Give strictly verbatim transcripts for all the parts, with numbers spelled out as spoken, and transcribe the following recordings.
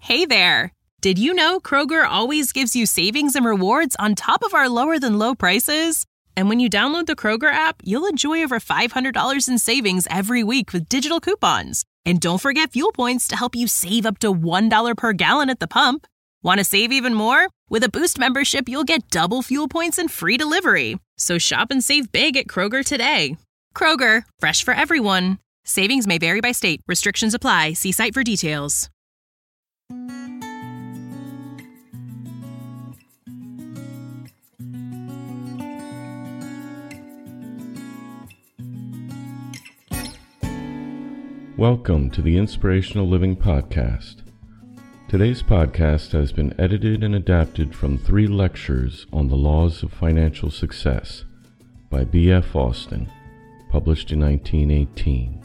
Hey there! Did you know Kroger always gives you savings and rewards on top of our lower-than-low prices? And when you download the Kroger app, you'll enjoy over five hundred dollars in savings every week with digital coupons. And don't forget fuel points to help you save up to one dollar per gallon at the pump. Want to save even more? With a Boost membership, you'll get double fuel points and free delivery. So shop and save big at Kroger today. Kroger, fresh for everyone. Savings may vary by state. Restrictions apply. See site for details. Welcome to the Inspirational Living Podcast. Today's podcast has been edited and adapted from three lectures on the laws of financial success by B F Austin, published in nineteen eighteen.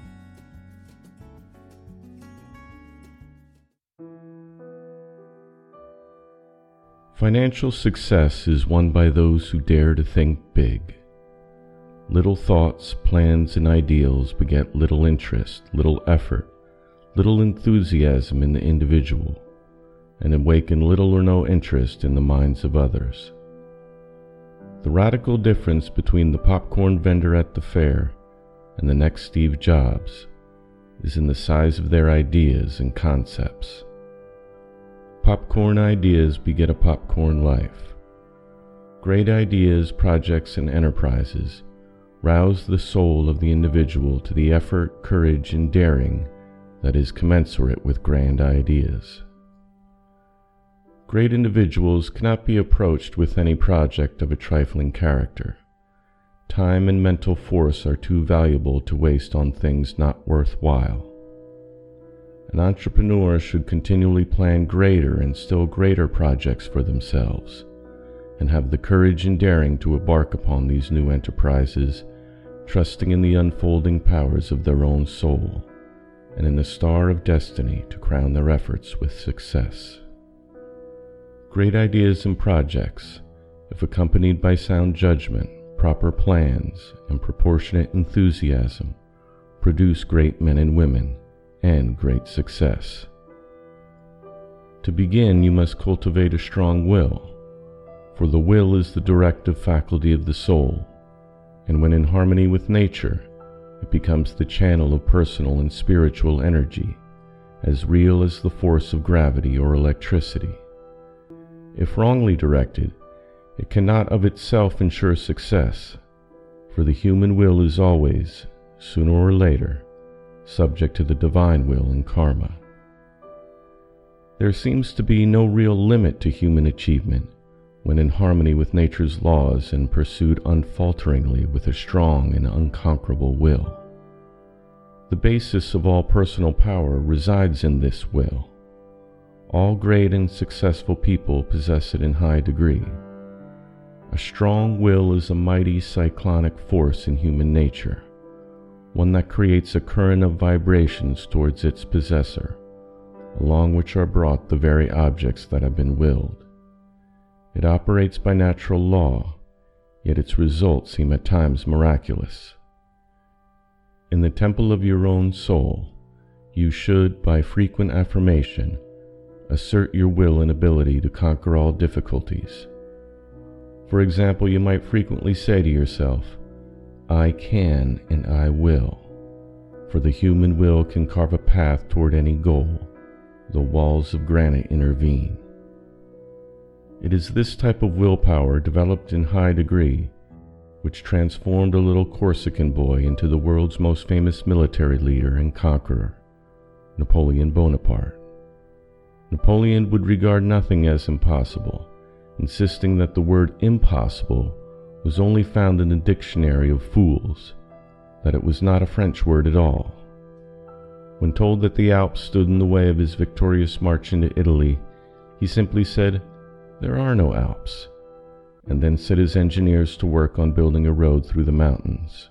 Financial success is won by those who dare to think big. Little thoughts, plans, and ideals beget little interest, little effort, little enthusiasm in the individual, and awaken little or no interest in the minds of others. The radical difference between the popcorn vendor at the fair and the next Steve Jobs is in the size of their ideas and concepts. Popcorn ideas beget a popcorn life. Great ideas, projects, and enterprises rouse the soul of the individual to the effort, courage, and daring that is commensurate with grand ideas. Great individuals cannot be approached with any project of a trifling character. Time and mental force are too valuable to waste on things not worthwhile. An entrepreneur should continually plan greater and still greater projects for themselves, and have the courage and daring to embark upon these new enterprises, trusting in the unfolding powers of their own soul, and in the star of destiny to crown their efforts with success. Great ideas and projects, if accompanied by sound judgment, proper plans, and proportionate enthusiasm, produce great men and women and great success. To begin, you must cultivate a strong will, for the will is the directive faculty of the soul, and when in harmony with nature, it becomes the channel of personal and spiritual energy, as real as the force of gravity or electricity. If wrongly directed, it cannot of itself ensure success, for the human will is always, sooner or later, subject to the divine will and karma. There seems to be no real limit to human achievement when in harmony with nature's laws and pursued unfalteringly with a strong and unconquerable will. The basis of all personal power resides in this will. All great and successful people possess it in high degree. A strong will is a mighty cyclonic force in human nature, one that creates a current of vibrations towards its possessor, along which are brought the very objects that have been willed. It operates by natural law, yet its results seem at times miraculous. In the temple of your own soul, you should, by frequent affirmation, assert your will and ability to conquer all difficulties. For example, you might frequently say to yourself, "I can and I will," for the human will can carve a path toward any goal, though walls of granite intervene. It is this type of willpower, developed in high degree, which transformed a little Corsican boy into the world's most famous military leader and conqueror, Napoleon Bonaparte. Napoleon would regard nothing as impossible, insisting that the word impossible was only found in the dictionary of fools, that it was not a French word at all. When told that the Alps stood in the way of his victorious march into Italy, he simply said, "There are no Alps," and then set his engineers to work on building a road through the mountains.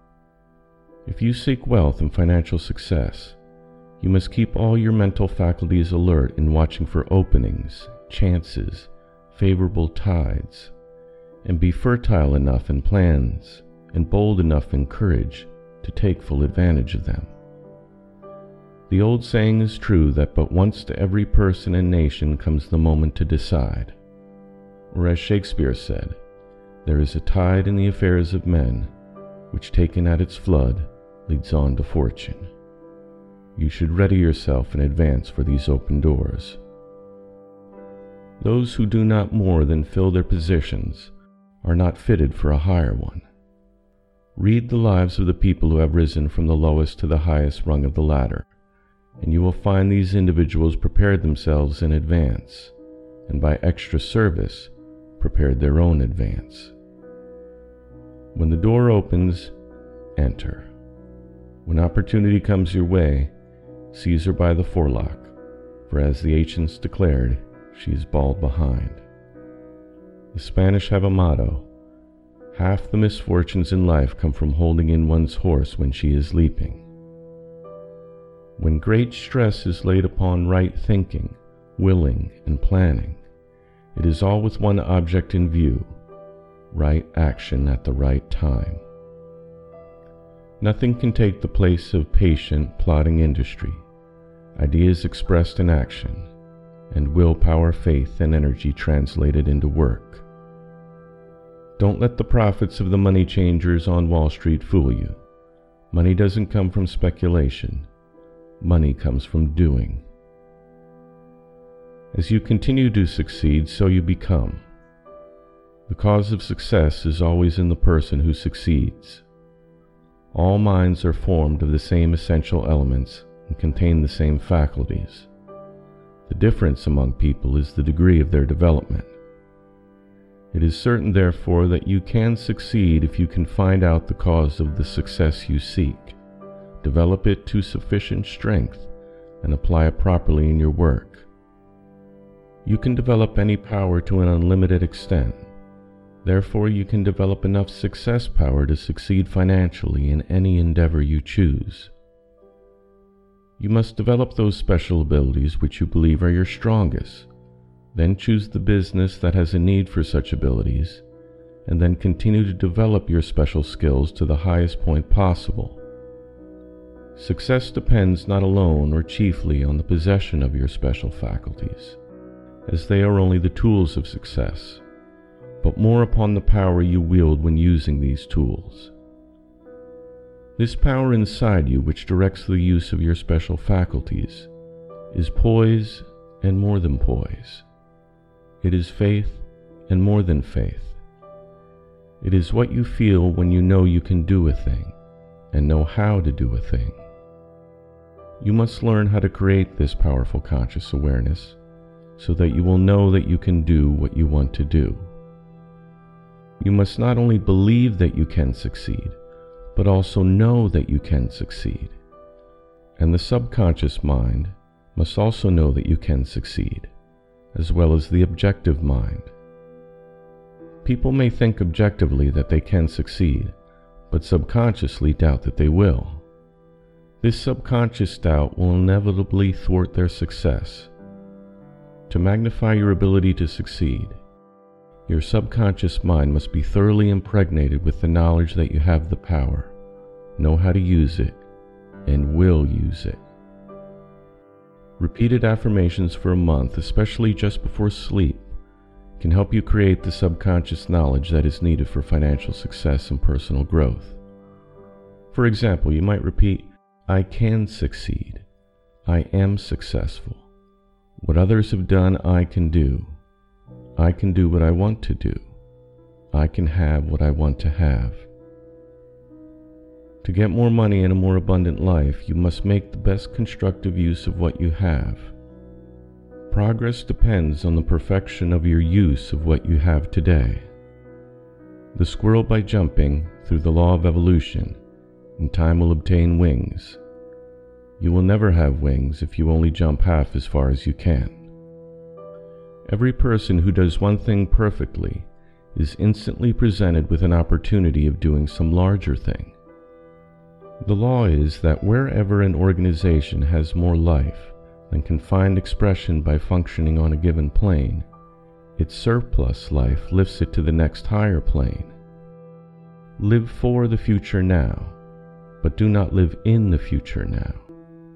If you seek wealth and financial success, you must keep all your mental faculties alert in watching for openings, chances, favorable tides, and be fertile enough in plans and bold enough in courage to take full advantage of them. The old saying is true that but once to every person and nation comes the moment to decide. Or as Shakespeare said, there is a tide in the affairs of men, which taken at its flood leads on to fortune. You should ready yourself in advance for these open doors. Those who do not more than fill their positions are not fitted for a higher one. Read the lives of the people who have risen from the lowest to the highest rung of the ladder, and you will find these individuals prepared themselves in advance, and by extra service prepared their own advance. When the door opens, enter. When opportunity comes your way, seize her by the forelock, for as the ancients declared, she is bald behind. The Spanish have a motto: half the misfortunes in life come from holding in one's horse when she is leaping. When great stress is laid upon right thinking, willing, and planning, it is all with one object in view: right action at the right time. Nothing can take the place of patient, plodding industry, ideas expressed in action, and willpower, faith, and energy translated into work. Don't let the profits of the money changers on Wall Street fool you. Money doesn't come from speculation. Money comes from doing. As you continue to succeed, so you become. The cause of success is always in the person who succeeds. All minds are formed of the same essential elements and contain the same faculties. The difference among people is the degree of their development. It is certain, therefore, that you can succeed if you can find out the cause of the success you seek, develop it to sufficient strength, and apply it properly in your work. You can develop any power to an unlimited extent. Therefore, you can develop enough success power to succeed financially in any endeavor you choose. You must develop those special abilities which you believe are your strongest, then choose the business that has a need for such abilities, and then continue to develop your special skills to the highest point possible. Success depends not alone or chiefly on the possession of your special faculties, as they are only the tools of success, but more upon the power you wield when using these tools. This power inside you, which directs the use of your special faculties, is poise and more than poise. It is faith and more than faith. It is what you feel when you know you can do a thing and know how to do a thing. You must learn how to create this powerful conscious awareness so that you will know that you can do what you want to do. You must not only believe that you can succeed, but also know that you can succeed. And the subconscious mind must also know that you can succeed, as well as the objective mind. People may think objectively that they can succeed, but subconsciously doubt that they will. This subconscious doubt will inevitably thwart their success. To magnify your ability to succeed, your subconscious mind must be thoroughly impregnated with the knowledge that you have the power, know how to use it, and will use it. Repeated affirmations for a month, especially just before sleep, can help you create the subconscious knowledge that is needed for financial success and personal growth. For example, you might repeat, "I can succeed. I am successful. What others have done, I can do. I can do what I want to do. I can have what I want to have." To get more money and a more abundant life, you must make the best constructive use of what you have. Progress depends on the perfection of your use of what you have today. The squirrel, by jumping through the law of evolution, in time will obtain wings. You will never have wings if you only jump half as far as you can. Every person who does one thing perfectly is instantly presented with an opportunity of doing some larger thing. The law is that wherever an organization has more life than can find expression by functioning on a given plane, its surplus life lifts it to the next higher plane. Live for the future now, but do not live in the future now.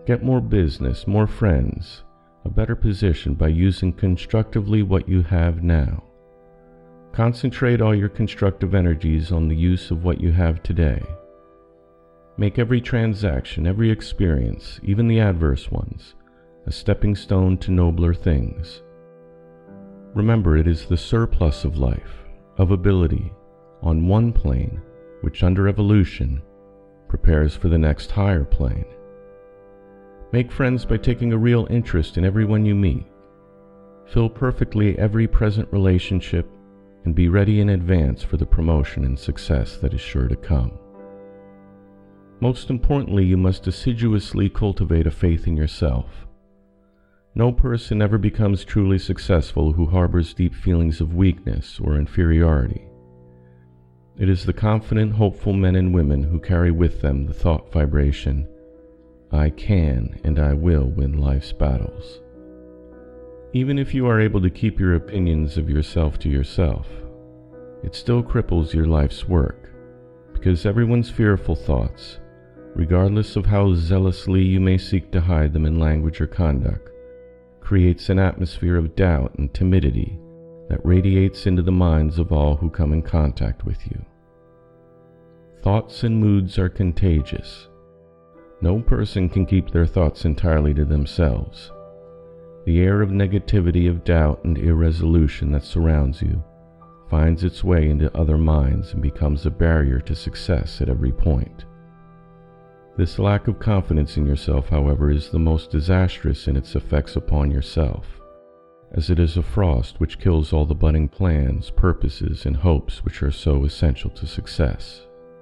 Get more business, more friends, a better position by using constructively what you have now. Concentrate all your constructive energies on the use of what you have today. Make every transaction, every experience, even the adverse ones, a stepping stone to nobler things. Remember, it is the surplus of life, of ability, on one plane, which under evolution prepares for the next higher plane. Make friends by taking a real interest in everyone you meet. Fill perfectly every present relationship and be ready in advance for the promotion and success that is sure to come. Most importantly, you must assiduously cultivate a faith in yourself. No person ever becomes truly successful who harbors deep feelings of weakness or inferiority. It is the confident, hopeful men and women who carry with them the thought vibration, I can and I will win life's battles. Even if you are able to keep your opinions of yourself to yourself, it still cripples your life's work, because everyone's fearful thoughts, regardless of how zealously you may seek to hide them in language or conduct, creates an atmosphere of doubt and timidity that radiates into the minds of all who come in contact with you. Thoughts and moods are contagious. No person can keep their thoughts entirely to themselves. The air of negativity, of doubt, and irresolution that surrounds you finds its way into other minds and becomes a barrier to success at every point. This lack of confidence in yourself, however, is the most disastrous in its effects upon yourself, as it is a frost which kills all the budding plans, purposes, and hopes which are so essential to success.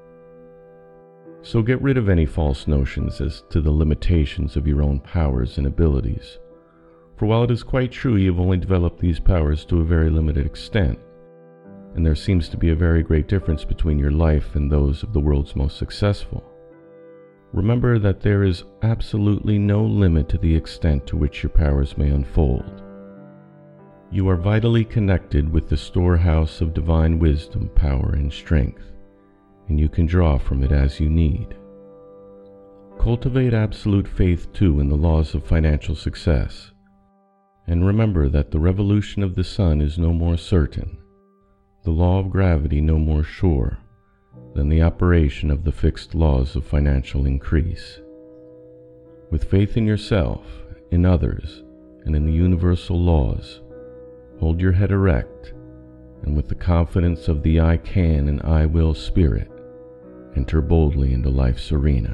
So get rid of any false notions as to the limitations of your own powers and abilities. For while it is quite true you have only developed these powers to a very limited extent, and there seems to be a very great difference between your life and those of the world's most successful, remember that there is absolutely no limit to the extent to which your powers may unfold. You are vitally connected with the storehouse of divine wisdom, power, and strength, and you can draw from it as you need. Cultivate absolute faith, too, in the laws of financial success. And remember that the revolution of the sun is no more certain, the law of gravity no more sure, than the operation of the fixed laws of financial increase. With faith in yourself, in others, and in the universal laws, hold your head erect, and with the confidence of the I can and I will spirit, enter boldly into life's arena.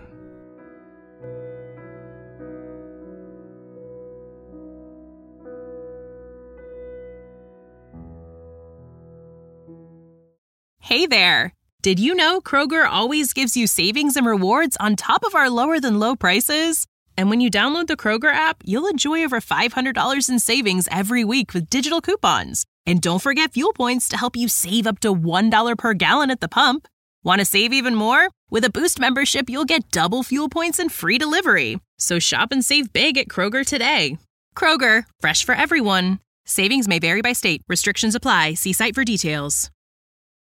Hey there! Did you know Kroger always gives you savings and rewards on top of our lower-than-low prices? And when you download the Kroger app, you'll enjoy over five hundred dollars in savings every week with digital coupons. And don't forget fuel points to help you save up to one dollar per gallon at the pump. Want to save even more? With a Boost membership, you'll get double fuel points and free delivery. So shop and save big at Kroger today. Kroger, fresh for everyone. Savings may vary by state. Restrictions apply. See site for details.